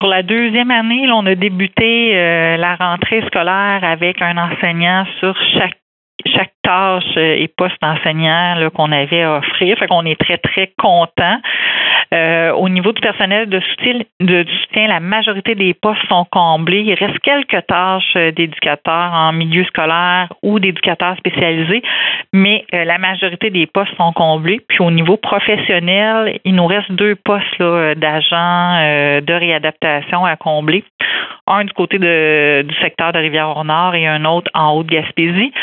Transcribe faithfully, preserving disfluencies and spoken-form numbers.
Pour la deuxième année, là, on a débuté euh, la rentrée scolaire avec un enseignant sur chaque chaque tâche et poste d'enseignant là, qu'on avait à offrir. Fait qu'on est très, très content. Euh, au niveau du personnel de soutien, de, du soutien, la majorité des postes sont comblés. Il reste quelques tâches d'éducateurs en milieu scolaire ou d'éducateurs spécialisés, mais euh, la majorité des postes sont comblés. Puis au niveau professionnel, il nous reste deux postes là, d'agents euh, de réadaptation à combler. Un du côté de, du secteur de Rivière-au-Nord et un autre en Haute-Gaspésie.